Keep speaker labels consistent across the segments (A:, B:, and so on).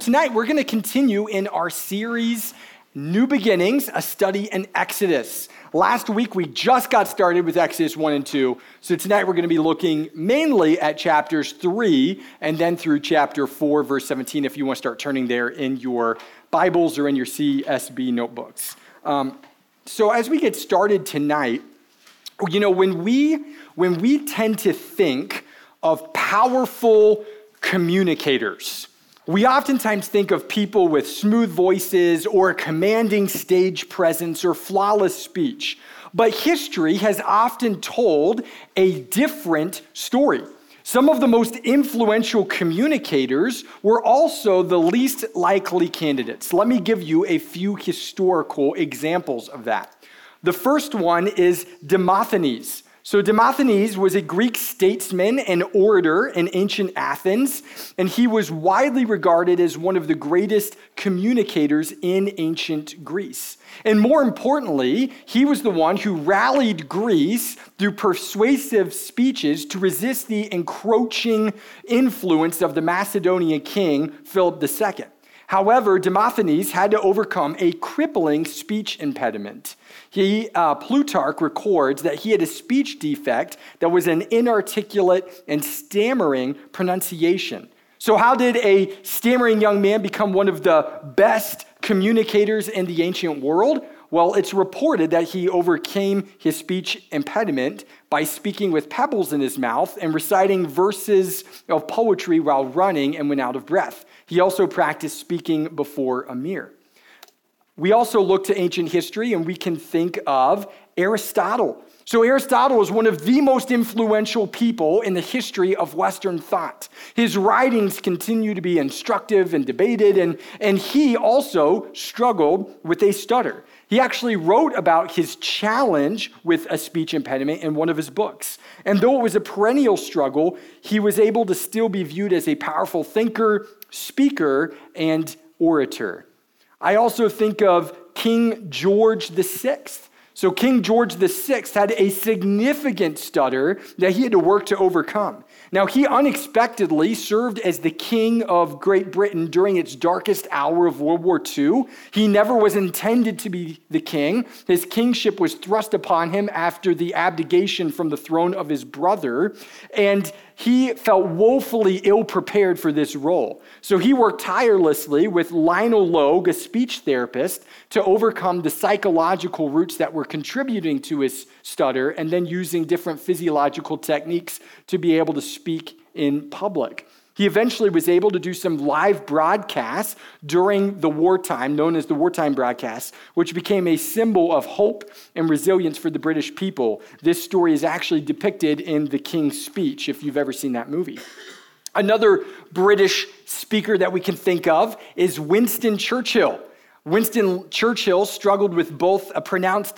A: tonight we're going to continue in our series, New Beginnings, a study in Exodus. Last week we just got started with Exodus 1 and 2, so tonight we're going to be looking mainly at chapters 3 and then through chapter 4, verse 17, if you want to start turning there in your Bibles or in your CSB notebooks. So as we get started tonight, you know, when we tend to think of powerful communicators, we oftentimes think of people with smooth voices or commanding stage presence or flawless speech. But history has often told a different story. Some of the most influential communicators were also the least likely candidates. Let me give you a few historical examples of that. The first one is Demosthenes. So Demosthenes was a Greek statesman and orator in ancient Athens, and he was widely regarded as one of the greatest communicators in ancient Greece. And more importantly, he was the one who rallied Greece through persuasive speeches to resist the encroaching influence of the Macedonian king, Philip II. However, Demosthenes had to overcome a crippling speech impediment. Plutarch records that he had a speech defect that was an inarticulate and stammering pronunciation. So how did a stammering young man become one of the best communicators in the ancient world? Well, it's reported that he overcame his speech impediment by speaking with pebbles in his mouth and reciting verses of poetry while running and when out of breath. He also practiced speaking before a mirror. We also look to ancient history and we can think of Aristotle. So Aristotle is one of the most influential people in the history of Western thought. His writings continue to be instructive and debated, and he also struggled with a stutter. He actually wrote about his challenge with a speech impediment in one of his books. And though it was a perennial struggle, he was able to still be viewed as a powerful thinker, speaker, and orator. I also think of King George VI. So King George VI had a significant stutter that he had to work to overcome. Now, he unexpectedly served as the king of Great Britain during its darkest hour of World War II. He never was intended to be the king. His kingship was thrust upon him after the abdication from the throne of his brother, and he felt woefully ill-prepared for this role. So he worked tirelessly with Lionel Logue, a speech therapist, to overcome the psychological roots that were contributing to his stutter, and then using different physiological techniques to be able to speak in public. He eventually was able to do some live broadcasts during the wartime, known as the wartime broadcasts, which became a symbol of hope and resilience for the British people. This story is actually depicted in The King's Speech, if you've ever seen that movie. Another British speaker that we can think of is Winston Churchill. Winston Churchill struggled with both a pronounced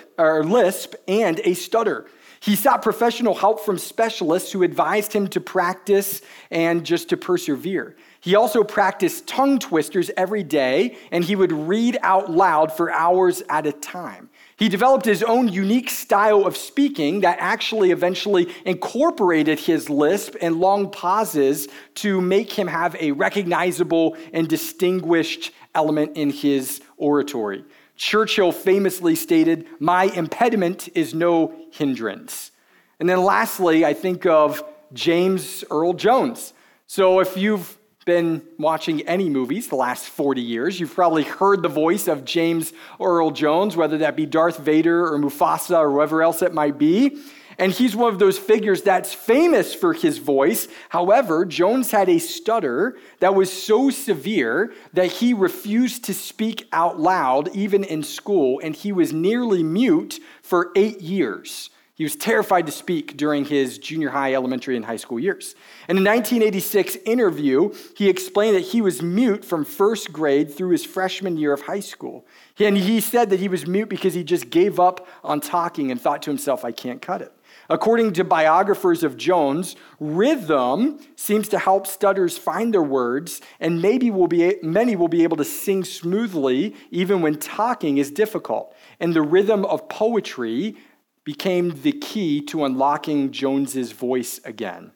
A: lisp and a stutter. He sought professional help from specialists who advised him to practice and just to persevere. He also practiced tongue twisters every day, and he would read out loud for hours at a time. He developed his own unique style of speaking that actually eventually incorporated his lisp and long pauses to make him have a recognizable and distinguished element in his oratory. Churchill famously stated, "My impediment is no hindrance." And then lastly, I think of James Earl Jones. So if you've been watching any movies the last 40 years, you've probably heard the voice of James Earl Jones, whether that be Darth Vader or Mufasa or whoever else it might be. And he's one of those figures that's famous for his voice. However, Jones had a stutter that was so severe that he refused to speak out loud, even in school, and he was nearly mute for 8 years. He was terrified to speak during his junior high, elementary, and high school years. In a 1986 interview, he explained that he was mute from first grade through his freshman year of high school. And he said that he was mute because he just gave up on talking and thought to himself, "I can't cut it." According to biographers of Jones, rhythm seems to help stutters find their words, and many will be able to sing smoothly even when talking is difficult. And the rhythm of poetry became the key to unlocking Jones's voice again.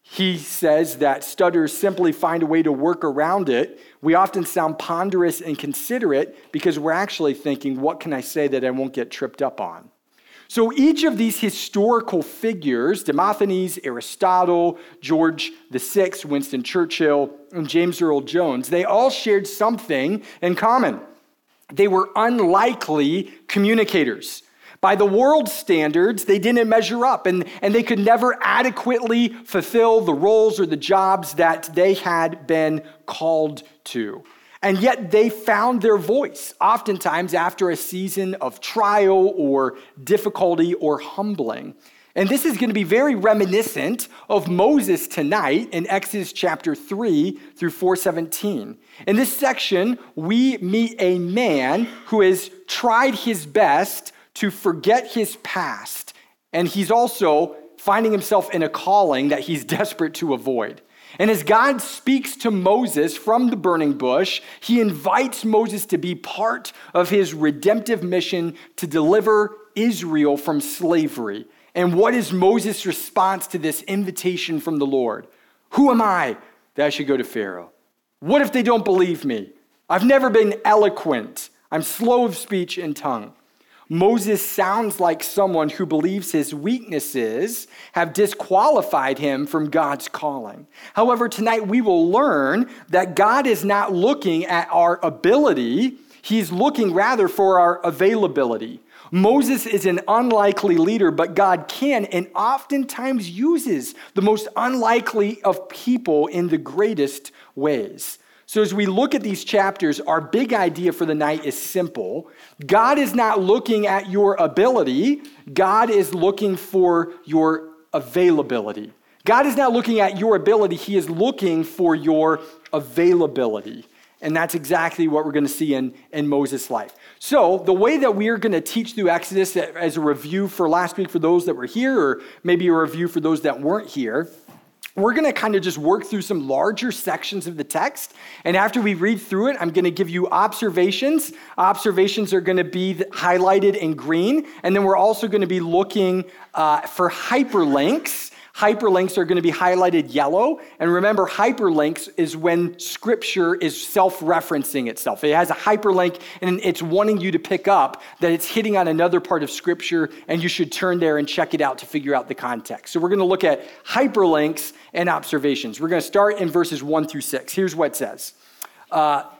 A: He says that stutters simply find a way to work around it. We often sound ponderous and considerate because we're actually thinking, what can I say that I won't get tripped up on? So each of these historical figures, Demosthenes, Aristotle, George VI, Winston Churchill, and James Earl Jones, they all shared something in common. They were unlikely communicators. By the world's standards, they didn't measure up, and they could never adequately fulfill the roles or the jobs that they had been called to. And yet they found their voice, oftentimes after a season of trial or difficulty or humbling. And this is going to be very reminiscent of Moses tonight in Exodus chapter 3 through 4:17. In this section, we meet a man who has tried his best to forget his past, and he's also finding himself in a calling that he's desperate to avoid. And as God speaks to Moses from the burning bush, he invites Moses to be part of his redemptive mission to deliver Israel from slavery. And what is Moses' response to this invitation from the Lord? Who am I that I should go to Pharaoh? What if they don't believe me? I've never been eloquent. I'm slow of speech and tongue. Moses sounds like someone who believes his weaknesses have disqualified him from God's calling. However, tonight we will learn that God is not looking at our ability. He's looking rather for our availability. Moses is an unlikely leader, but God can and oftentimes uses the most unlikely of people in the greatest ways. So as we look at these chapters, our big idea for the night is simple. God is not looking at your ability. God is looking for your availability. God is not looking at your ability. He is looking for your availability. And that's exactly what we're going to see in Moses' life. So the way that we are going to teach through Exodus as a review for last week for those that were here, or maybe a review for those that weren't here, we're going to kind of just work through some larger sections of the text. And after we read through it, I'm going to give you observations. Observations are going to be highlighted in green. And then we're also going to be looking for hyperlinks. Hyperlinks are going to be highlighted yellow. And remember, hyperlinks is when scripture is self-referencing itself. It has a hyperlink and it's wanting you to pick up that it's hitting on another part of scripture and you should turn there and check it out to figure out the context. So we're going to look at hyperlinks and observations. We're going to start in verses 1 through 6. Here's what it says. Now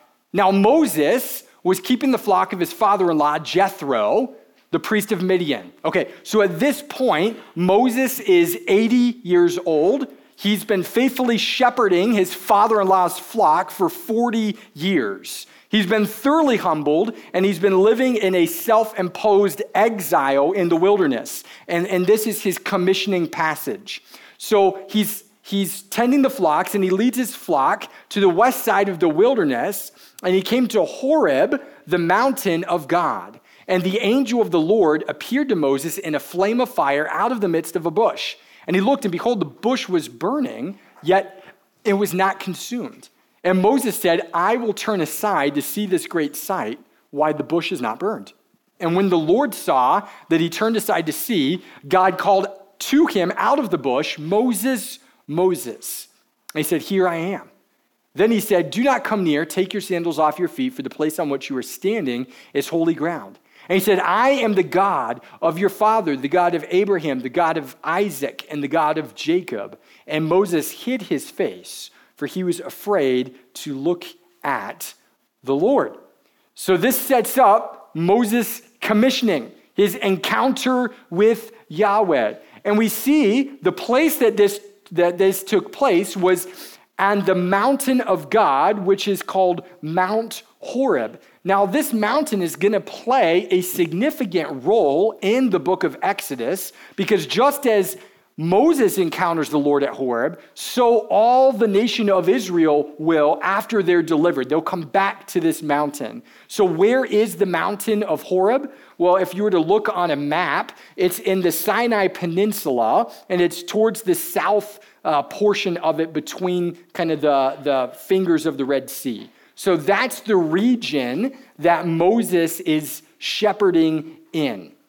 A: Moses was keeping the flock of his father-in-law, Jethro, the priest of Midian. Okay, so at this point, Moses is 80 years old. He's been faithfully shepherding his father-in-law's flock for 40 years. He's been thoroughly humbled, and he's been living in a self-imposed exile in the wilderness. And this is his commissioning passage. So he's tending the flocks, and he leads his flock to the west side of the wilderness, and he came to Horeb, the mountain of God. And the angel of the Lord appeared to Moses in a flame of fire out of the midst of a bush. And he looked, and behold, the bush was burning, yet it was not consumed. And Moses said, I will turn aside to see this great sight, why the bush is not burned. And when the Lord saw that he turned aside to see, God called to him out of the bush, Moses, Moses. And he said, here I am. Then he said, do not come near, take your sandals off your feet, for the place on which you are standing is holy ground. And he said, I am the God of your father, the God of Abraham, the God of Isaac, and the God of Jacob. And Moses hid his face, for he was afraid to look at the Lord. So this sets up Moses' commissioning, his encounter with Yahweh. And we see the place that this took place was on the mountain of God, which is called Mount Horeb. Now, this mountain is going to play a significant role in the book of Exodus because just as Moses encounters the Lord at Horeb, so all the nation of Israel will after they're delivered. They'll come back to this mountain. So where is the mountain of Horeb? Well, if you were to look on a map, it's in the Sinai Peninsula, and it's towards the south portion of it between kind of the fingers of the Red Sea. So that's the region that Moses is shepherding in.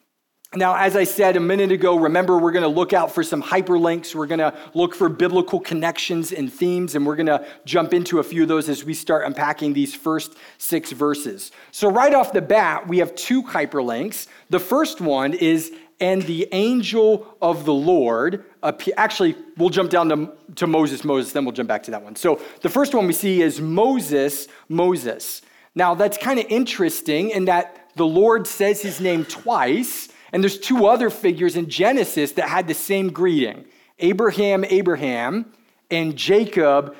A: Now, as I said a minute ago, remember, we're going to look out for some hyperlinks. We're going to look for biblical connections and themes, and we're going to jump into a few of those as we start unpacking these first 6 verses. So right off the bat, we have 2 hyperlinks. The first one is, and the angel of the Lord, actually, we'll jump down to Moses, then we'll jump back to that one. So the first one we see is Moses. Now, that's kind of interesting in that the Lord says his name twice, and there's 2 other figures in Genesis that had the same greeting, Abraham, and Jacob.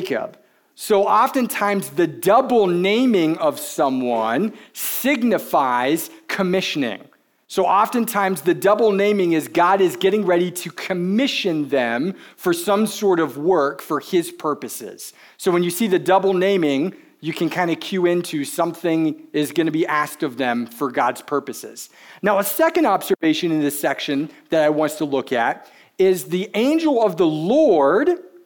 A: So oftentimes the double naming of someone signifies commissioning. So oftentimes the double naming is God is getting ready to commission them for some sort of work for his purposes. So when you see the double naming, you can kind of cue into something is going to be asked of them for God's purposes. Now, a second observation in this section that I want us to look at is the angel of the Lord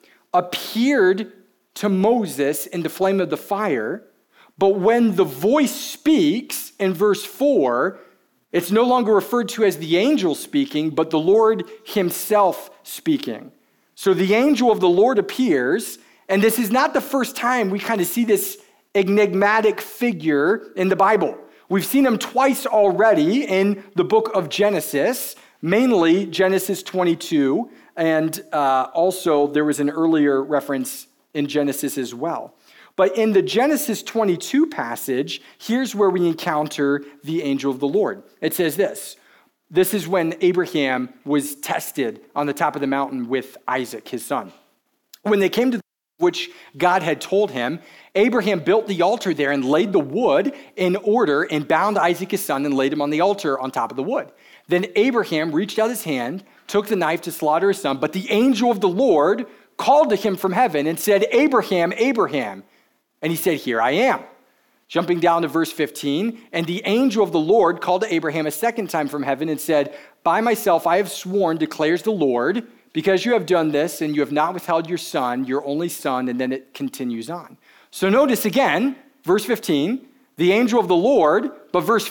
A: appeared to Moses in the flame of the fire, but when the voice speaks in verse 4, it's no longer referred to as the angel speaking, but the Lord himself speaking. So the angel of the Lord appears, and this is not the first time we kind of see this enigmatic figure in the Bible. We've seen him twice already in the book of Genesis, mainly Genesis 22, and also there was an earlier reference in Genesis as well. But in the Genesis 22 passage, here's where we encounter the angel of the Lord. It says this. This is when Abraham was tested on the top of the mountain with Isaac, his son. When they came to which God had told him, Abraham built the altar there and laid the wood in order and bound Isaac his son and laid him on the altar on top of the wood. Then Abraham reached out his hand, took the knife to slaughter his son, but the angel of the Lord called to him from heaven and said, Abraham, Abraham. And he said, here I am. Jumping down to verse 15, and the angel of the Lord called to Abraham a second time from heaven and said, by myself I have sworn, declares the Lord, because you have done this and you have not withheld your son, your only son, and then it continues on. So notice again, verse 15, the angel of the Lord, but verse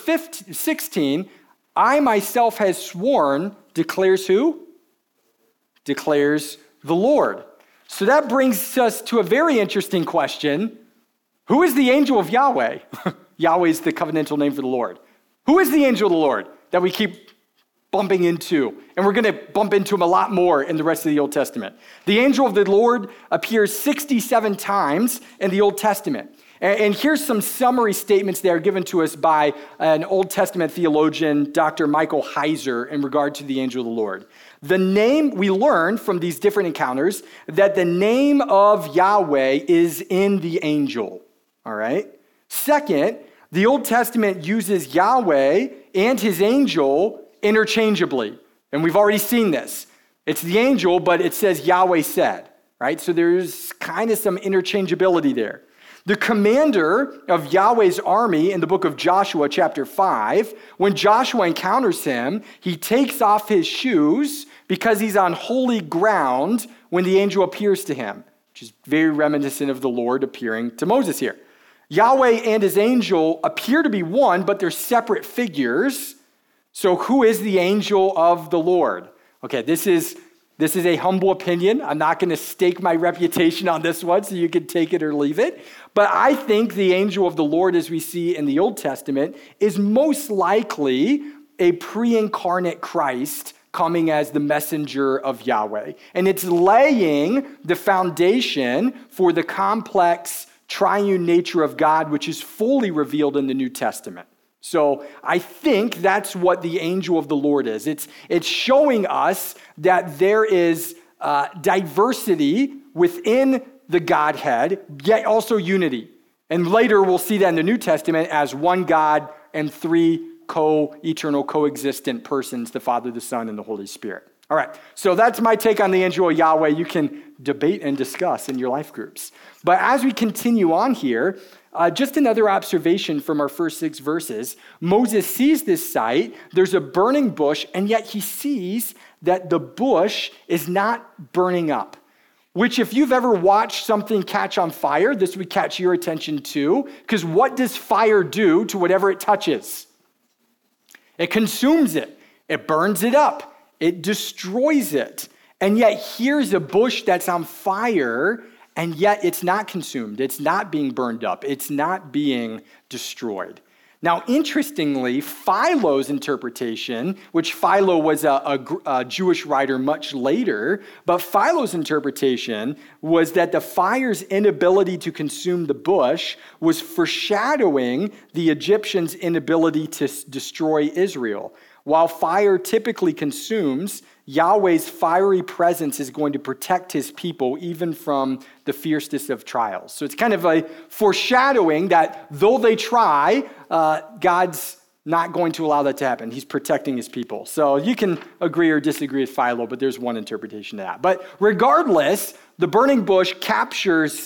A: 16, I myself has sworn, declares who? Declares the Lord. So that brings us to a very interesting question. Who is the angel of Yahweh? Yahweh is the covenantal name for the Lord. Who is the angel of the Lord that we keep bumping into? And we're going to bump into him a lot more in the rest of the Old Testament. The angel of the Lord appears 67 times in the Old Testament. And here's some summary statements that are given to us by an Old Testament theologian, Dr. Michael Heiser, in regard to the angel of the Lord. The name, we learn from these different encounters that the name of Yahweh is in the angel. All right. Second, the Old Testament uses Yahweh and his angel interchangeably. And we've already seen this. It's the angel, but it says Yahweh said, right? So there's kind of some interchangeability there. The commander of Yahweh's army in the book of Joshua, chapter 5, when Joshua encounters him, he takes off his shoes because he's on holy ground when the angel appears to him, which is very reminiscent of the Lord appearing to Moses here. Yahweh and his angel appear to be one, but they're separate figures. So who is the angel of the Lord? Okay, this is a humble opinion. I'm not going to stake my reputation on this one, so you can take it or leave it. But I think the angel of the Lord, as we see in the Old Testament, is most likely a pre-incarnate Christ coming as the messenger of Yahweh. And it's laying the foundation for the complex triune nature of God, which is fully revealed in the New Testament. So I think that's what the angel of the Lord is. It's showing us that there is diversity within the Godhead, yet also unity. And later we'll see that in the New Testament as one God and 3 co-eternal, coexistent persons, the Father, the Son, and the Holy Spirit. All right, so that's my take on the angel of Yahweh. You can debate and discuss in your life groups. But as we continue on here, just another observation from our first 6 verses. Moses sees this sight. There's a burning bush, and yet he sees that the bush is not burning up, which if you've ever watched something catch on fire, this would catch your attention too, because what does fire do to whatever it touches? It consumes it. It burns it up. It destroys it. And yet here's a bush that's on fire, and yet it's not consumed. It's not being burned up. It's not being destroyed. Now, interestingly, Philo's interpretation, which Philo was a Jewish writer much later, but Philo's interpretation was that the fire's inability to consume the bush was foreshadowing the Egyptians' inability to destroy Israel. While fire typically consumes, Yahweh's fiery presence is going to protect his people even from the fiercest of trials. So it's kind of a foreshadowing that though they try, God's not going to allow that to happen. He's protecting his people. So you can agree or disagree with Philo, but there's one interpretation of that. But regardless, the burning bush captures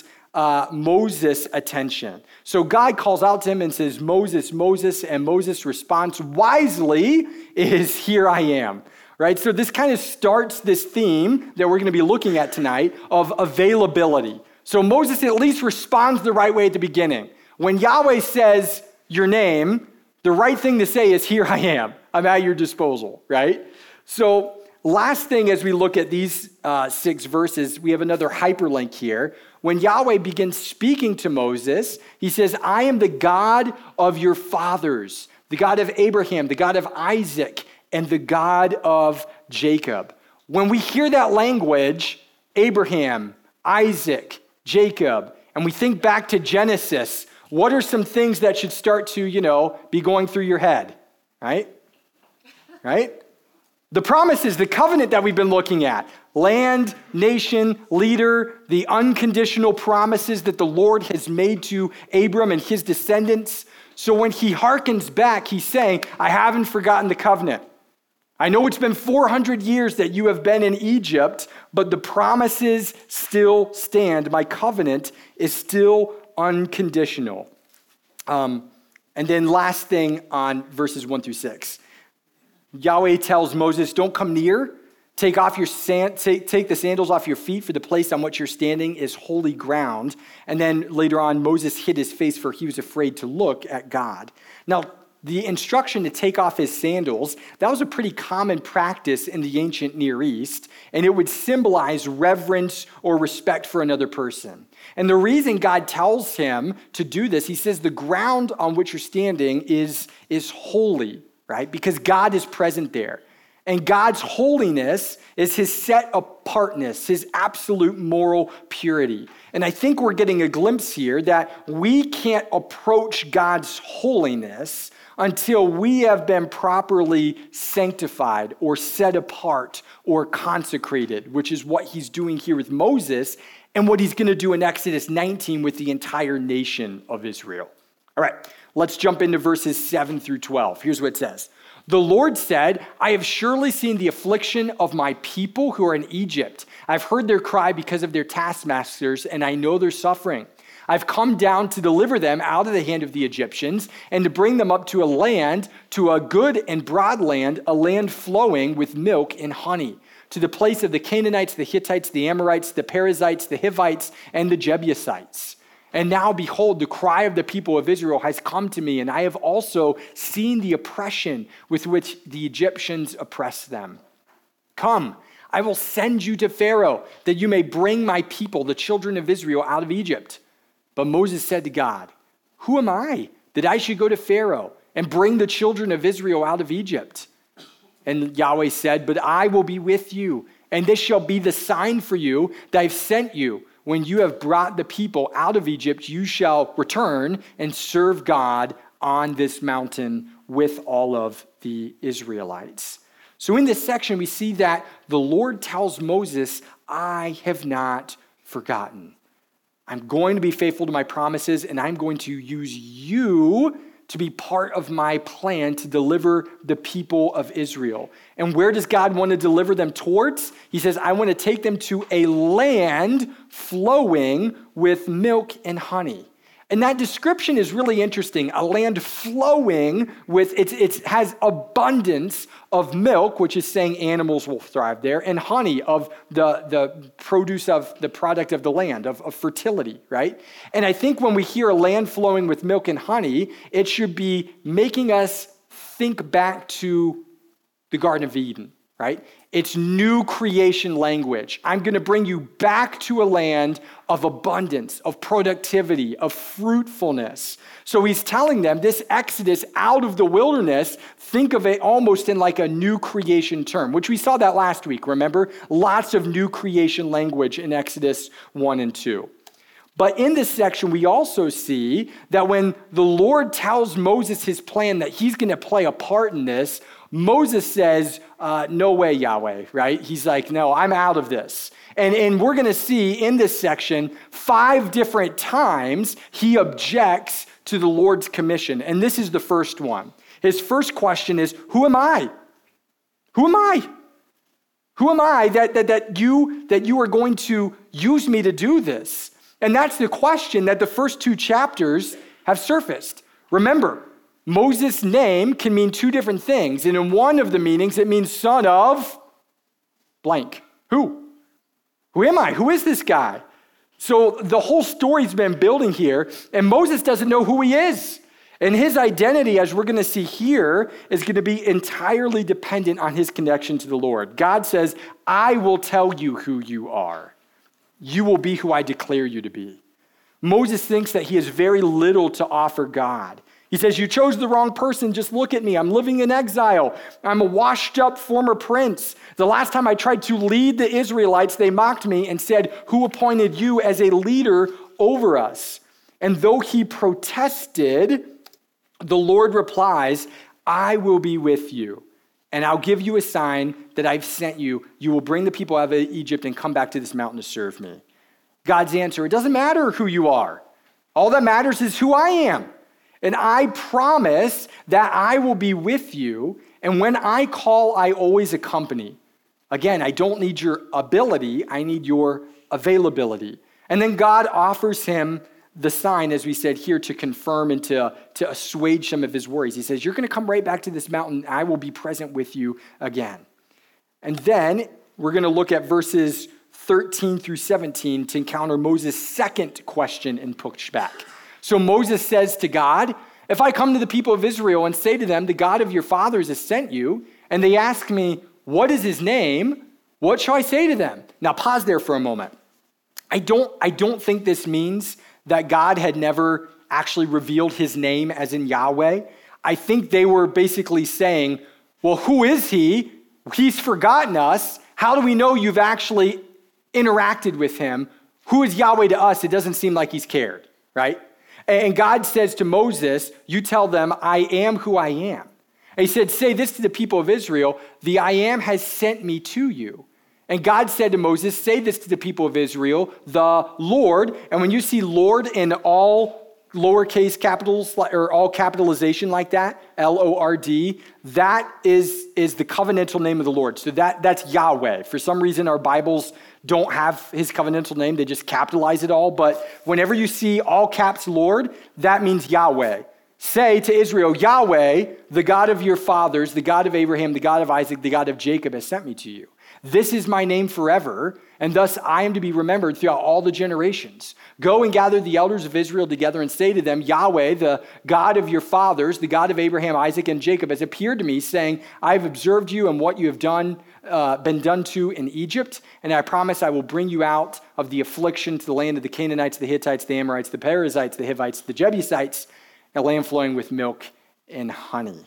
A: Moses' attention. So God calls out to him and says, Moses, Moses, and Moses' response wisely is, here I am. Right? So this kind of starts this theme that we're going to be looking at tonight of availability. So Moses at least responds the right way at the beginning. When Yahweh says your name, the right thing to say is, here I am. I'm at your disposal, right? So last thing as we look at these 6 verses, we have another hyperlink here. When Yahweh begins speaking to Moses, he says, I am the God of your fathers, the God of Abraham, the God of Isaac, and the God of Jacob. When we hear that language, Abraham, Isaac, Jacob, and we think back to Genesis, what are some things that should start to, be going through your head, right? Right? The promises, the covenant that we've been looking at, land, nation, leader, the unconditional promises that the Lord has made to Abram and his descendants. So when he hearkens back, he's saying, I haven't forgotten the covenant. I know it's been 400 years that you have been in Egypt, but the promises still stand. My covenant is still unconditional. And then last thing on verses 1 through 6. Yahweh tells Moses, don't come near. Take the sandals off your feet, for the place on which you're standing is holy ground. And then later on, Moses hid his face, for he was afraid to look at God. Now, the instruction to take off his sandals, that was a pretty common practice in the ancient Near East, and it would symbolize reverence or respect for another person. And the reason God tells him to do this, he says the ground on which you're standing is holy, right? Because God is present there. And God's holiness is his set apartness, his absolute moral purity. And I think we're getting a glimpse here that we can't approach God's holiness until we have been properly sanctified or set apart or consecrated, which is what he's doing here with Moses and what he's going to do in Exodus 19 with the entire nation of Israel. All right, let's jump into verses 7 through 12. Here's what it says. The Lord said, I have surely seen the affliction of my people who are in Egypt. I've heard their cry because of their taskmasters, and I know their suffering. I've come down to deliver them out of the hand of the Egyptians and to bring them up to a land, to a good and broad land, a land flowing with milk and honey, to the place of the Canaanites, the Hittites, the Amorites, the Perizzites, the Hivites, and the Jebusites. And now, behold, the cry of the people of Israel has come to me, and I have also seen the oppression with which the Egyptians oppress them. Come, I will send you to Pharaoh, that you may bring my people, the children of Israel, out of Egypt. But Moses said to God, who am I that I should go to Pharaoh and bring the children of Israel out of Egypt? And Yahweh said, but I will be with you, and this shall be the sign for you that I've sent you. When you have brought the people out of Egypt, you shall return and serve God on this mountain with all of the Israelites. So in this section, we see that the Lord tells Moses, I have not forgotten. I'm going to be faithful to my promises, and I'm going to use you to be part of my plan to deliver the people of Israel. And where does God want to deliver them towards? He says, I want to take them to a land flowing with milk and honey. And that description is really interesting. A land flowing with, it has abundance of milk, which is saying animals will thrive there, and honey of the produce of the product of the land, of fertility, right? And I think when we hear a land flowing with milk and honey, it should be making us think back to the Garden of Eden, right? It's new creation language. I'm going to bring you back to a land of abundance, of productivity, of fruitfulness. So he's telling them this exodus out of the wilderness, think of it almost in like a new creation term, which we saw that last week, remember? Lots of new creation language in Exodus 1 and 2. But in this section, we also see that when the Lord tells Moses his plan that he's going to play a part in this, Moses says, no way, Yahweh, right? He's like, no, I'm out of this. And we're going to see in this section 5 different times he objects to the Lord's commission. And this is the first one. His first question is, who am I? Who am I? Who am I that you are going to use me to do this? And that's the question that the first 2 chapters have surfaced. Remember, Moses' name can mean 2 different things. And in one of the meanings, it means son of blank. Who? Who am I? Who is this guy? So the whole story's been building here, and Moses doesn't know who he is. And his identity, as we're going to see here, is going to be entirely dependent on his connection to the Lord. God says, I will tell you who you are. You will be who I declare you to be. Moses thinks that he has very little to offer God. He says, you chose the wrong person. Just look at me. I'm living in exile. I'm a washed up former prince. The last time I tried to lead the Israelites, they mocked me and said, who appointed you as a leader over us? And though he protested, the Lord replies, I will be with you. And I'll give you a sign that I've sent you. You will bring the people out of Egypt and come back to this mountain to serve me. God's answer, it doesn't matter who you are. All that matters is who I am. And I promise that I will be with you. And when I call, I always accompany. Again, I don't need your ability. I need your availability. And then God offers him the sign, as we said here, to confirm and to assuage some of his worries. He says, you're going to come right back to this mountain. I will be present with you again. And then we're going to look at verses 13 through 17 to encounter Moses' second question and pushback. So Moses says to God, if I come to the people of Israel and say to them, the God of your fathers has sent you, and they ask me, what is his name? What shall I say to them? Now pause there for a moment. I don't think this means that God had never actually revealed his name as in Yahweh. I think they were basically saying, well, who is he? He's forgotten us. How do we know you've actually interacted with him? Who is Yahweh to us? It doesn't seem like he's cared, right? And God says to Moses, you tell them, I am who I am. And he said, say this to the people of Israel, the I am has sent me to you. And God said to Moses, say this to the people of Israel, the Lord, and when you see Lord in all lowercase capitals or all capitalization like that, L-O-R-D, that is the covenantal name of the Lord. So that's Yahweh. For some reason, our Bibles don't have his covenantal name. They just capitalize it all. But whenever you see all caps Lord, that means Yahweh. Say to Israel, Yahweh, the God of your fathers, the God of Abraham, the God of Isaac, the God of Jacob has sent me to you. This is my name forever, and thus I am to be remembered throughout all the generations. Go and gather the elders of Israel together and say to them, Yahweh, the God of your fathers, the God of Abraham, Isaac, and Jacob, has appeared to me, saying, I have observed you and what you have been done to in Egypt, and I promise I will bring you out of the affliction to the land of the Canaanites, the Hittites, the Amorites, the Perizzites, the Hivites, the Jebusites, a land flowing with milk and honey.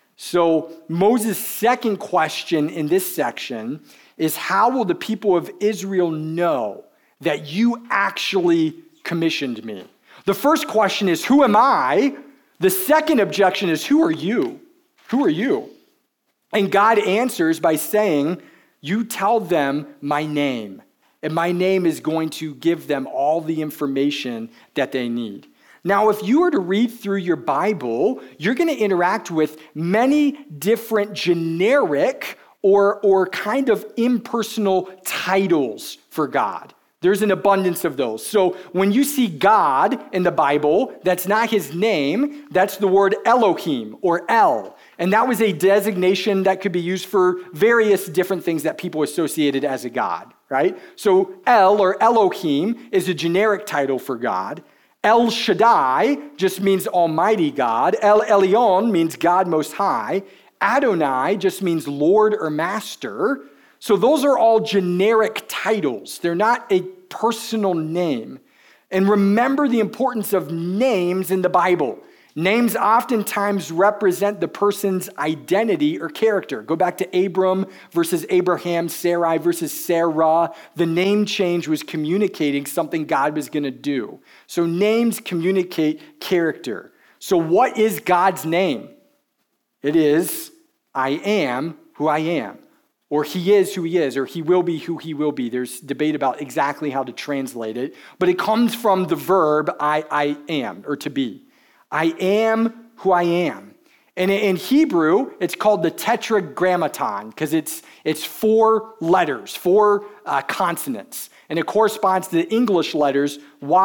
A: So Moses' second question in this section is, how will the people of Israel know that you actually commissioned me? The first question is, who am I? The second objection is, who are you? Who are you? And God answers by saying, you tell them my name, and my name is going to give them all the information that they need. Now, if you were to read through your Bible, you're going to interact with many different generic or kind of impersonal titles for God. There's an abundance of those. So when you see God in the Bible, that's not his name, that's the word Elohim or El. And that was a designation that could be used for various different things that people associated as a God, right? So El or Elohim is a generic title for God. El Shaddai just means Almighty God. El Elyon means God Most High. Adonai just means Lord or Master. So those are all generic titles. They're not a personal name. And remember the importance of names in the Bible. Names oftentimes represent the person's identity or character. Go back to Abram versus Abraham, Sarai versus Sarah. The name change was communicating something God was going to do. So names communicate character. So what is God's name? It is, I am who I am. Or he is who he is, or he will be who he will be. There's debate about exactly how to translate it, but it comes from the verb I am, or to be. I am who I am. And in Hebrew, it's called the tetragrammaton because it's 4 letters, 4 consonants. And it corresponds to the English letters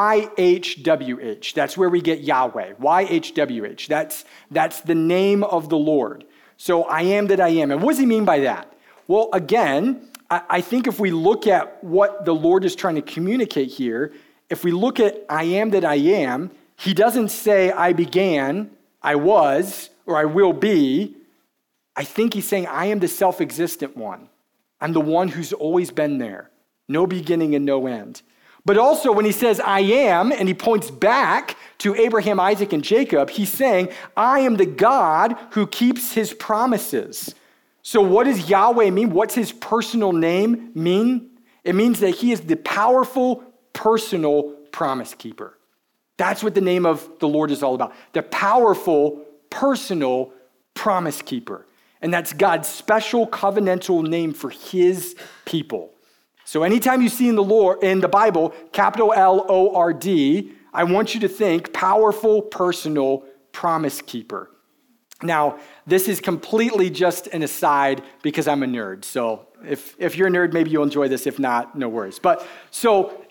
A: YHWH. That's where we get Yahweh, YHWH. That's the name of the Lord. So I am that I am. And what does he mean by that? Well, again, I think if we look at what the Lord is trying to communicate here, if we look at I am that I am, he doesn't say I began, I was, or I will be. I think he's saying I am the self-existent one. I'm the one who's always been there. No beginning and no end. But also when he says I am, and he points back to Abraham, Isaac, and Jacob, he's saying I am the God who keeps his promises. So what does Yahweh mean? What's his personal name mean? It means that he is the powerful, personal promise keeper. That's what the name of the Lord is all about. The powerful, personal promise keeper. And that's God's special covenantal name for his people. So anytime you see in the Bible, capital L-O-R-D, I want you to think powerful, personal promise keeper. Now, this is completely just an aside because I'm a nerd. So if you're a nerd, maybe you'll enjoy this. If not, no worries. But so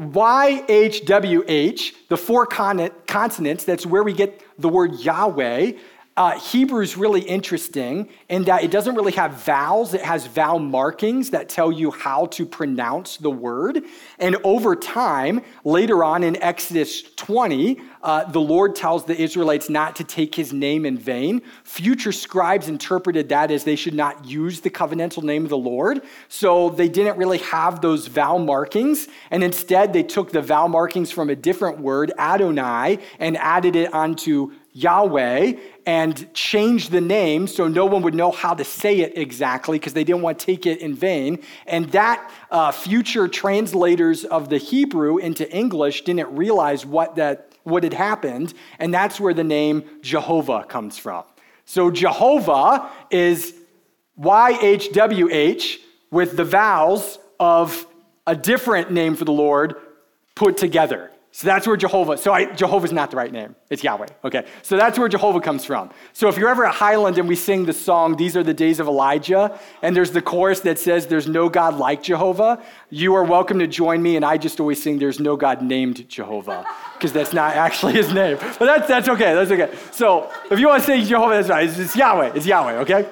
A: YHWH, the 4 consonants, that's where we get the word Yahweh. Hebrew is really interesting in that it doesn't really have vowels. It has vowel markings that tell you how to pronounce the word. And over time, later on in Exodus 20, the Lord tells the Israelites not to take his name in vain. Future scribes interpreted that as they should not use the covenantal name of the Lord. So they didn't really have those vowel markings. And instead, they took the vowel markings from a different word, Adonai, and added it onto Yahweh and changed the name so no one would know how to say it exactly because they didn't want to take it in vain. And that future translators of the Hebrew into English didn't realize what had happened, and that's where the name Jehovah comes from. So Jehovah is YHWH with the vowels of a different name for the Lord put together. So that's where Jehovah's not the right name. It's Yahweh. Okay. So that's where Jehovah comes from. So if you're ever at Highland and we sing the song, These Are the Days of Elijah, and there's the chorus that says, there's no God like Jehovah, you are welcome to join me. And I just always sing, there's no God named Jehovah, because that's not actually his name. But that's okay. That's okay. So if you want to say Jehovah, that's right. It's Yahweh. It's Yahweh. Okay.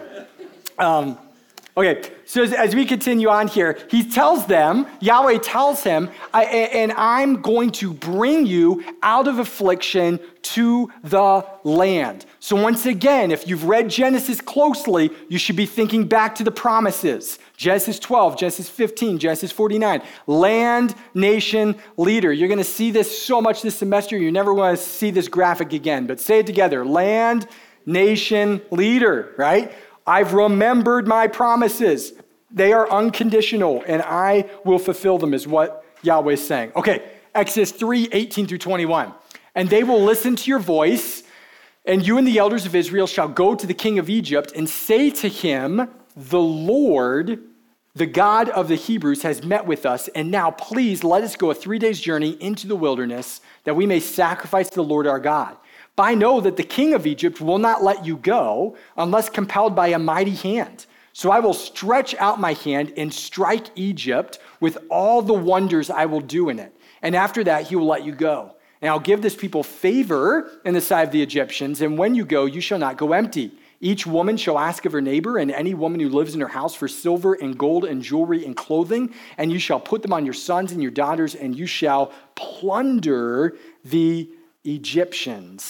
A: Okay, so as we continue on here, Yahweh tells him, and I'm going to bring you out of affliction to the land. So once again, if you've read Genesis closely, you should be thinking back to the promises. Genesis 12, Genesis 15, Genesis 49. Land, nation, leader. You're going to see this so much this semester, you never want to see this graphic again, but say it together. Land, nation, leader, right? I've remembered my promises. They are unconditional, and I will fulfill them, is what Yahweh is saying. Okay, Exodus 3, 18 through 21. And they will listen to your voice, and you and the elders of Israel shall go to the king of Egypt and say to him, the Lord, the God of the Hebrews, has met with us, and now please let us go a 3 days journey into the wilderness that we may sacrifice to the Lord our God. I know that the king of Egypt will not let you go unless compelled by a mighty hand. So I will stretch out my hand and strike Egypt with all the wonders I will do in it. And after that, he will let you go. And I'll give this people favor in the sight of the Egyptians. And when you go, you shall not go empty. Each woman shall ask of her neighbor and any woman who lives in her house for silver and gold and jewelry and clothing. And you shall put them on your sons and your daughters, and you shall plunder the Egyptians.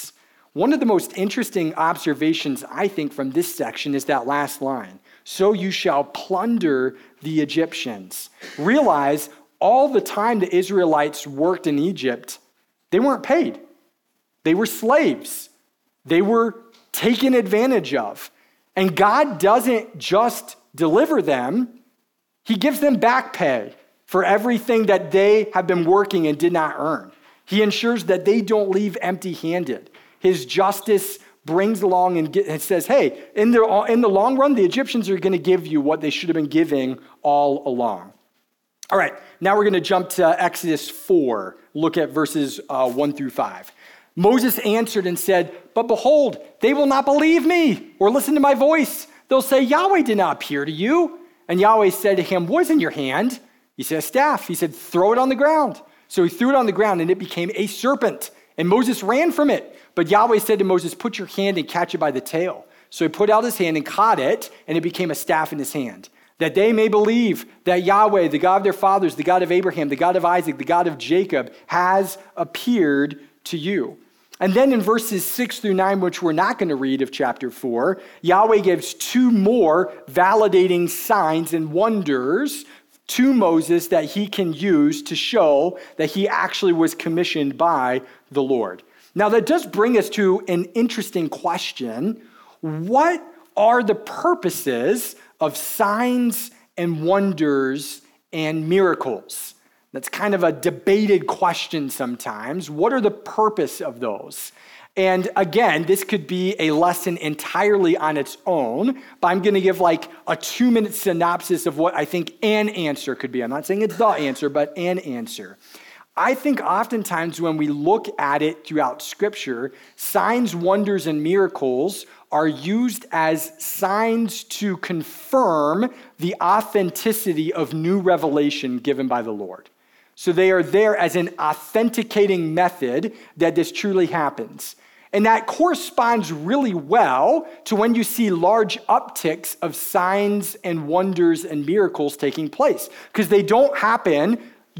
A: One of the most interesting observations, I think, from this section is that last line. So you shall plunder the Egyptians. Realize all the time the Israelites worked in Egypt, they weren't paid. They were slaves. They were taken advantage of. And God doesn't just deliver them, he gives them back pay for everything that they have been working and did not earn. He ensures that they don't leave empty-handed. His justice brings along and says, hey, in the long run, the Egyptians are going to give you what they should have been giving all along. All right, now we're going to jump to Exodus 4, look at verses 1 through 5. Moses answered and said, but behold, they will not believe me or listen to my voice. They'll say, Yahweh did not appear to you. And Yahweh said to him, what is in your hand? He said, a staff. He said, throw it on the ground. So he threw it on the ground and it became a serpent. And Moses ran from it. But Yahweh said to Moses, put your hand and catch it by the tail. So he put out his hand and caught it, and it became a staff in his hand, that they may believe that Yahweh, the God of their fathers, the God of Abraham, the God of Isaac, the God of Jacob, has appeared to you. And then in verses 6 through 9, which we're not going to read of chapter 4, Yahweh gives two more validating signs and wonders to Moses that he can use to show that he actually was commissioned by the Lord. Now, that does bring us to an interesting question. What are the purposes of signs and wonders and miracles? That's kind of a debated question sometimes. What are the purpose of those? And again, this could be a lesson entirely on its own, but I'm going to give like a 2-minute synopsis of what I think an answer could be. I'm not saying it's the answer, but an answer. I think oftentimes when we look at it throughout Scripture, signs, wonders, and miracles are used as signs to confirm the authenticity of new revelation given by the Lord. So they are there as an authenticating method that this truly happens. And that corresponds really well to when you see large upticks of signs and wonders and miracles taking place, because they don't happen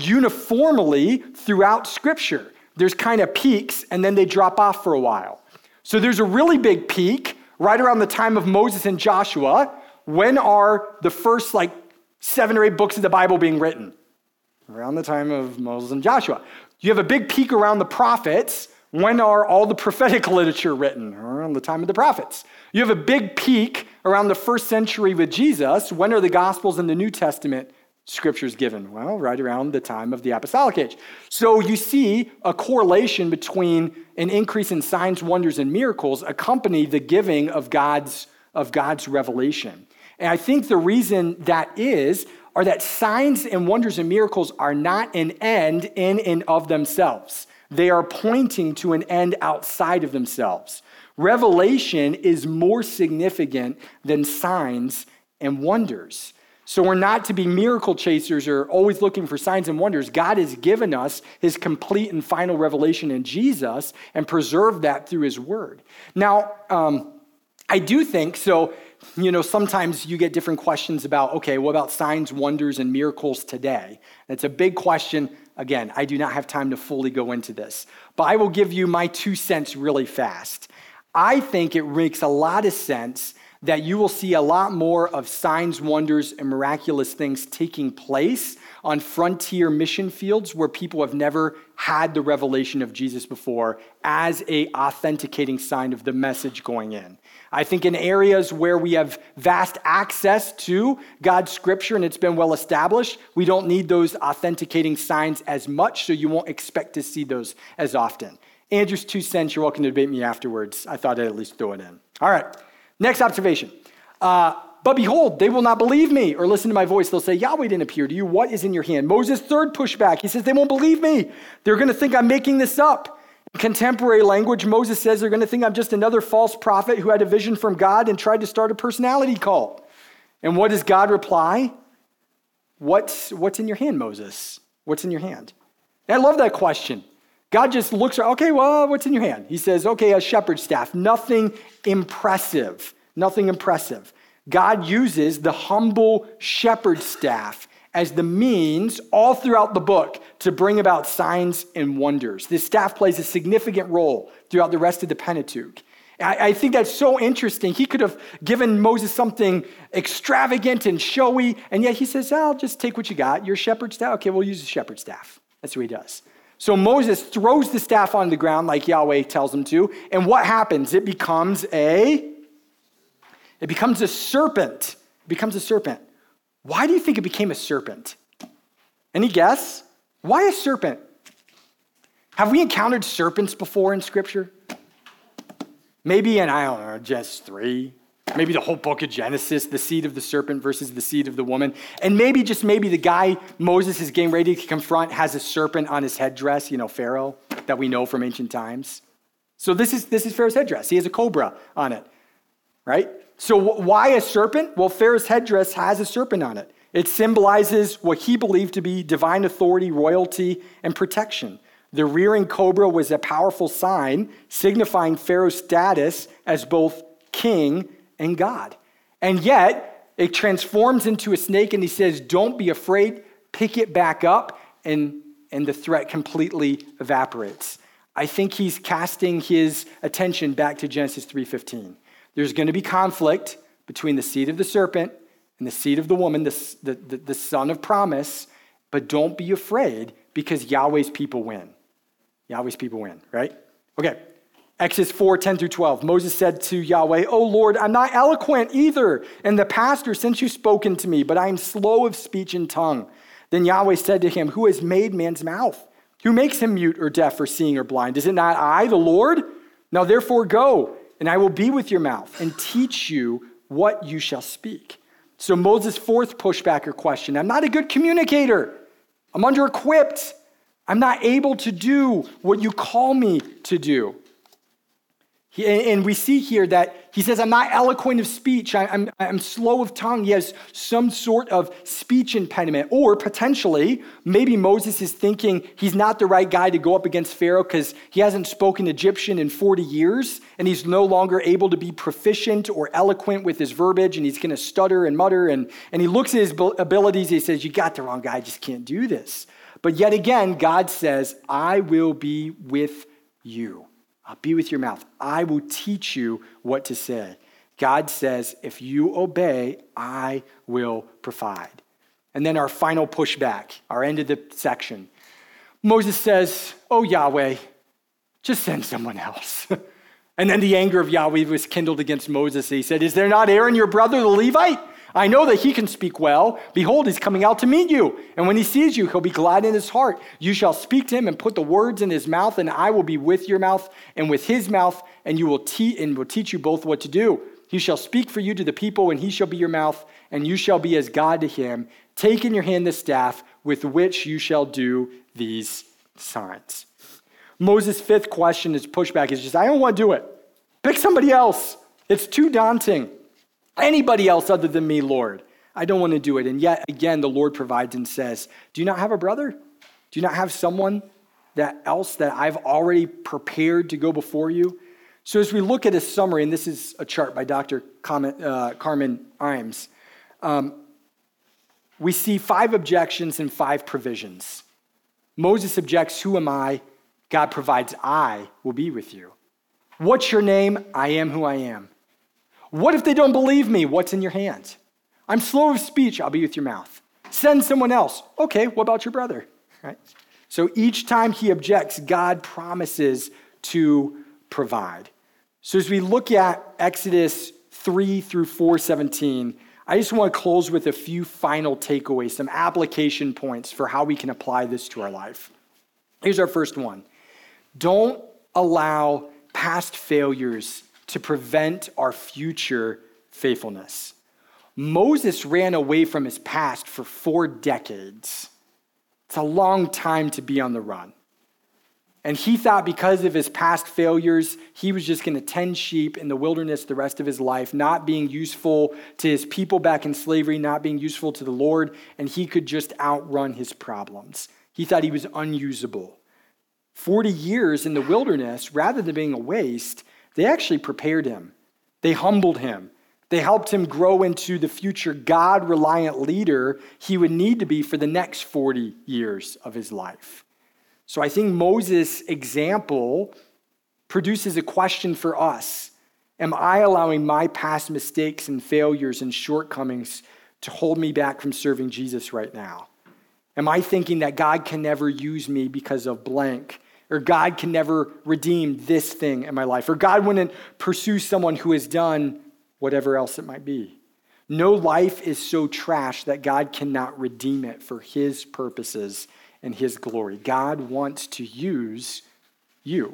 A: uniformly throughout Scripture. There's kind of peaks, and then they drop off for a while. So there's a really big peak right around the time of Moses and Joshua. When are the first 7 or 8 books of the Bible being written? Around the time of Moses and Joshua. You have a big peak around the prophets. When are all the prophetic literature written? Around the time of the prophets. You have a big peak around the 1st century with Jesus. When are the Gospels and the New Testament scriptures given? Well, right around the time of the apostolic age. So you see a correlation between an increase in signs, wonders, and miracles accompany the giving of God's revelation. And I think the reason that are that signs and wonders and miracles are not an end in and of themselves. They are pointing to an end outside of themselves. Revelation is more significant than signs and wonders. So we're not to be miracle chasers or always looking for signs and wonders. God has given us his complete and final revelation in Jesus and preserved that through his word. Now, I do think, sometimes you get different questions about, okay, what about signs, wonders, and miracles today? That's a big question. Again, I do not have time to fully go into this, but I will give you my 2 cents really fast. I think it makes a lot of sense that you will see a lot more of signs, wonders, and miraculous things taking place on frontier mission fields where people have never had the revelation of Jesus before as an authenticating sign of the message going in. I think in areas where we have vast access to God's scripture and it's been well established, we don't need those authenticating signs as much, so you won't expect to see those as often. Andrew's 2 cents, you're welcome to debate me afterwards. I thought I'd at least throw it in. All right, next observation. But behold, they will not believe me or listen to my voice. They'll say, Yahweh didn't appear to you. What is in your hand? Moses' third pushback. He says, they won't believe me. They're going to think I'm making this up. In contemporary language, Moses says they're going to think I'm just another false prophet who had a vision from God and tried to start a personality cult. And what does God reply? What's in your hand, Moses? What's in your hand? And I love that question. God just looks, okay, well, what's in your hand? He says, okay, a shepherd's staff. Nothing impressive. Nothing impressive. God uses the humble shepherd's staff as the means all throughout the book to bring about signs and wonders. This staff plays a significant role throughout the rest of the Pentateuch. I think that's so interesting. He could have given Moses something extravagant and showy, and yet he says, I'll just take what you got. Your shepherd's staff? Okay, we'll use the shepherd's staff. That's what he does. So Moses throws the staff on the ground like Yahweh tells him to, and what happens? It becomes a serpent. It becomes a serpent. Why do you think it became a serpent? Any guess? Why a serpent? Have we encountered serpents before in Scripture? Maybe in, I don't know, Genesis 3. Maybe the whole book of Genesis, the seed of the serpent versus the seed of the woman. And maybe, just maybe, the guy Moses is getting ready to confront has a serpent on his headdress, Pharaoh, that we know from ancient times. So this is Pharaoh's headdress. He has a cobra on it, right? So why a serpent? Well, Pharaoh's headdress has a serpent on it. It symbolizes what he believed to be divine authority, royalty, and protection. The rearing cobra was a powerful sign signifying Pharaoh's status as both king and God. And yet, it transforms into a snake, and he says, don't be afraid, pick it back up, and the threat completely evaporates. I think he's casting his attention back to Genesis 3:15. There's going to be conflict between the seed of the serpent and the seed of the woman, the son of promise, but don't be afraid because Yahweh's people win. Yahweh's people win, right? Okay, Exodus 4:10-12. Moses said to Yahweh, "O Lord, I'm not eloquent either in the past or since you've spoken to me, but I am slow of speech and tongue." Then Yahweh said to him, "Who has made man's mouth? Who makes him mute or deaf or seeing or blind? Is it not I, the Lord? Now therefore go, and I will be with your mouth and teach you what you shall speak." So Moses' fourth pushback or question, I'm not a good communicator. I'm under-equipped. I'm not able to do what you call me to do. And we see here that he says, I'm not eloquent of speech. I'm slow of tongue. He has some sort of speech impediment. Or potentially, maybe Moses is thinking he's not the right guy to go up against Pharaoh because he hasn't spoken Egyptian in 40 years, and he's no longer able to be proficient or eloquent with his verbiage, and he's going to stutter and mutter. And he looks at his abilities, and he says, you got the wrong guy. I just can't do this. But yet again, God says, I will be with you. I'll be with your mouth. I will teach you what to say. God says, if you obey, I will provide. And then our final pushback, our end of the section. Moses says, oh, Yahweh, just send someone else. And then the anger of Yahweh was kindled against Moses. He said, is there not Aaron, your brother, the Levite? I know that he can speak well. Behold, he's coming out to meet you. And when he sees you, he'll be glad in his heart. You shall speak to him and put the words in his mouth, and I will be with your mouth and with his mouth, and will teach you both what to do. He shall speak for you to the people, and he shall be your mouth, and you shall be as God to him. Take in your hand the staff with which you shall do these signs. Moses' fifth question, his pushback, is just, I don't want to do it. Pick somebody else. It's too daunting. Anybody else other than me, Lord. I don't want to do it. And yet, again, the Lord provides and says, do you not have a brother? Do you not have someone else that I've already prepared to go before you? So as we look at a summary, and this is a chart by Dr. Carmen Imes, we see 5 objections and 5 provisions. Moses objects, who am I? God provides, I will be with you. What's your name? I am who I am. What if they don't believe me? What's in your hands? I'm slow of speech. I'll be with your mouth. Send someone else. Okay, what about your brother? Right? So each time he objects, God promises to provide. So as we look at Exodus 3-4:17, I just want to close with a few final takeaways, some application points for how we can apply this to our life. Here's our first one. Don't allow past failures to prevent our future faithfulness. Moses ran away from his past for 4 decades. It's a long time to be on the run. And he thought because of his past failures, he was just going to tend sheep in the wilderness the rest of his life, not being useful to his people back in slavery, not being useful to the Lord, and he could just outrun his problems. He thought he was unusable. 40 years in the wilderness, rather than being a waste, they actually prepared him. They humbled him. They helped him grow into the future God-reliant leader he would need to be for the next 40 years of his life. So I think Moses' example produces a question for us. Am I allowing my past mistakes and failures and shortcomings to hold me back from serving Jesus right now? Am I thinking that God can never use me because of blank? Or God can never redeem this thing in my life? Or God wouldn't pursue someone who has done whatever else it might be? No life is so trash that God cannot redeem it for his purposes and his glory. God wants to use you.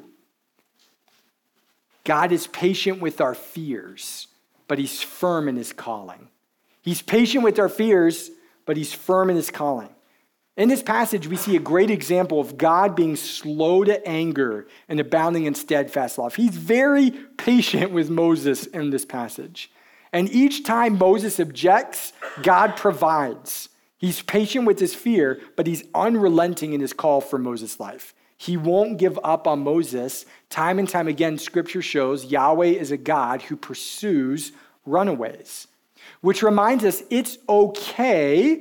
A: God is patient with our fears, but he's firm in his calling. He's patient with our fears, but he's firm in his calling. In this passage, we see a great example of God being slow to anger and abounding in steadfast love. He's very patient with Moses in this passage. And each time Moses objects, God provides. He's patient with his fear, but he's unrelenting in his call for Moses' life. He won't give up on Moses. Time and time again, Scripture shows Yahweh is a God who pursues runaways, which reminds us it's okay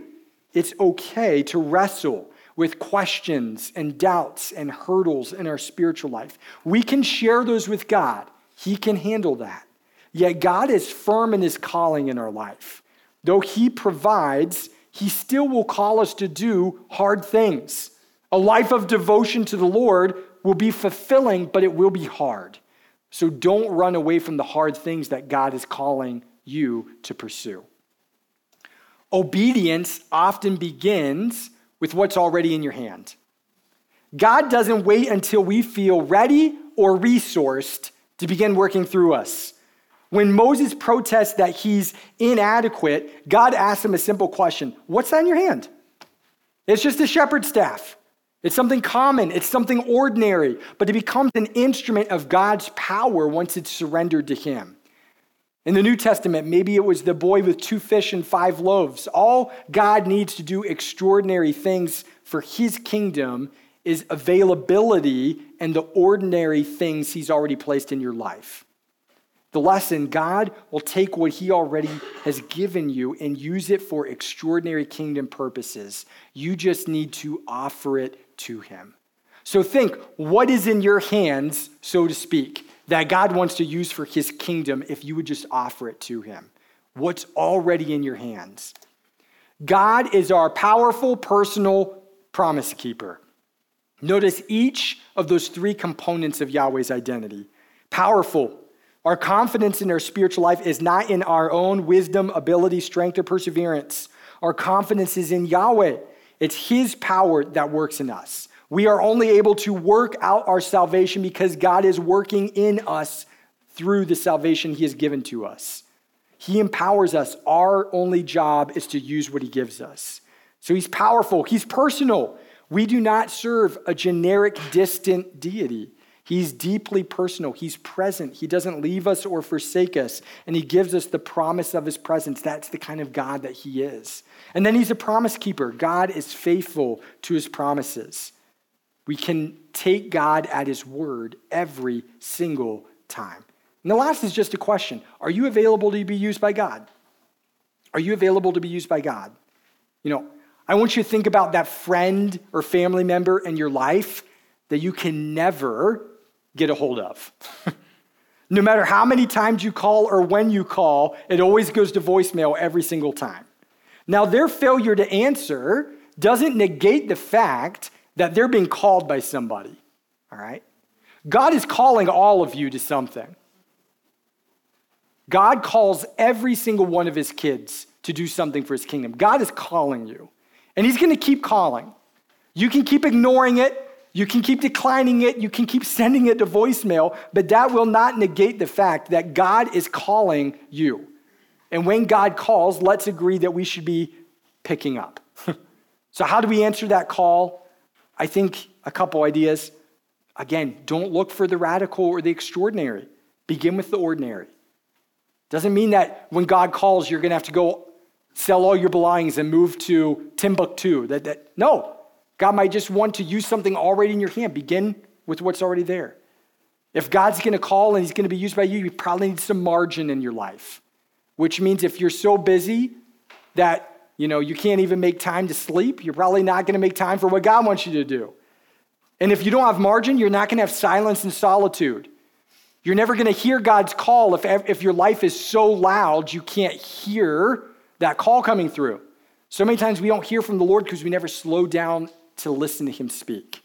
A: to wrestle with questions and doubts and hurdles in our spiritual life. We can share those with God. He can handle that. Yet God is firm in his calling in our life. Though he provides, he still will call us to do hard things. A life of devotion to the Lord will be fulfilling, but it will be hard. So don't run away from the hard things that God is calling you to pursue. Obedience often begins with what's already in your hand. God doesn't wait until we feel ready or resourced to begin working through us. When Moses protests that he's inadequate, God asks him a simple question. What's that in your hand? It's just a shepherd's staff. It's something common. It's something ordinary. But it becomes an instrument of God's power once it's surrendered to him. In the New Testament, maybe it was the boy with 2 fish and 5 loaves. All God needs to do extraordinary things for his kingdom is availability and the ordinary things he's already placed in your life. The lesson, God will take what he already has given you and use it for extraordinary kingdom purposes. You just need to offer it to him. So think, what is in your hands, so to speak, that God wants to use for his kingdom if you would just offer it to him? What's already in your hands? God is our powerful personal promise keeper. Notice each of those 3 components of Yahweh's identity. Powerful. Our confidence in our spiritual life is not in our own wisdom, ability, strength, or perseverance. Our confidence is in Yahweh. It's his power that works in us. We are only able to work out our salvation because God is working in us through the salvation he has given to us. He empowers us. Our only job is to use what he gives us. So he's powerful. He's personal. We do not serve a generic, distant deity. He's deeply personal. He's present. He doesn't leave us or forsake us. And he gives us the promise of his presence. That's the kind of God that he is. And then he's a promise keeper. God is faithful to his promises. We can take God at his word every single time. And the last is just a question. Are you available to be used by God? Are you available to be used by God? I want you to think about that friend or family member in your life that you can never get a hold of. No matter how many times you call or when you call, it always goes to voicemail every single time. Now, their failure to answer doesn't negate the fact that they're being called by somebody, all right? God is calling all of you to something. God calls every single one of his kids to do something for his kingdom. God is calling you, and he's going to keep calling. You can keep ignoring it. You can keep declining it. You can keep sending it to voicemail, but that will not negate the fact that God is calling you. And when God calls, let's agree that we should be picking up. So how do we answer that call? I think a couple ideas. Again, don't look for the radical or the extraordinary. Begin with the ordinary. Doesn't mean that when God calls, you're going to have to go sell all your belongings and move to Timbuktu. No. God might just want to use something already in your hand. Begin with what's already there. If God's going to call and he's going to be used by you, you probably need some margin in your life. which means if you're so busy that you can't even make time to sleep, you're probably not going to make time for what God wants you to do. And if you don't have margin, you're not going to have silence and solitude. You're never going to hear God's call if your life is so loud you can't hear that call coming through. So many times we don't hear from the Lord because we never slow down to listen to him speak.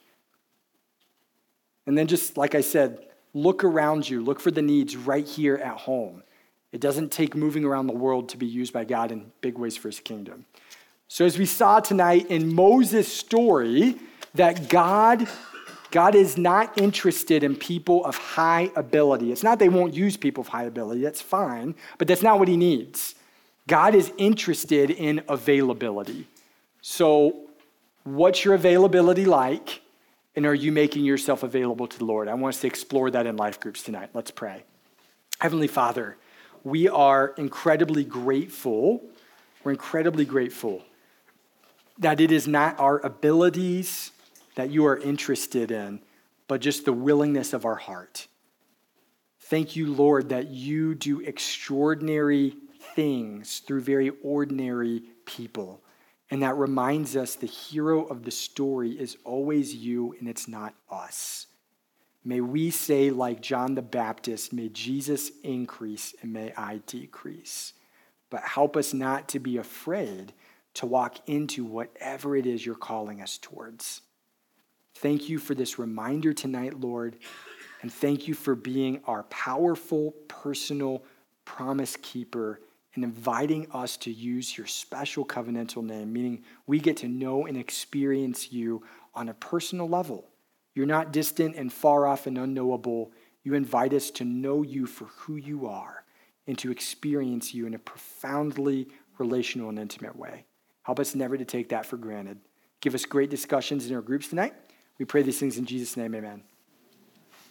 A: And then just like I said, look around you. Look for the needs right here at home. It doesn't take moving around the world to be used by God in big ways for his kingdom. So as we saw tonight in Moses' story, that God is not interested in people of high ability. It's not they won't use people of high ability. That's fine, but that's not what he needs. God is interested in availability. So what's your availability like? And are you making yourself available to the Lord? I want us to explore that in life groups tonight. Let's pray. Heavenly Father, we are incredibly grateful. We're incredibly grateful that it is not our abilities that you are interested in, but just the willingness of our heart. Thank you, Lord, that you do extraordinary things through very ordinary people. And that reminds us the hero of the story is always you and it's not us. May we say, like John the Baptist, may Jesus increase and may I decrease. But help us not to be afraid to walk into whatever it is you're calling us towards. Thank you for this reminder tonight, Lord, and thank you for being our powerful, personal promise keeper and inviting us to use your special covenantal name, meaning we get to know and experience you on a personal level. You're not distant and far off and unknowable. You invite us to know you for who you are and to experience you in a profoundly relational and intimate way. Help us never to take that for granted. Give us great discussions in our groups tonight. We pray these things in Jesus' name, amen.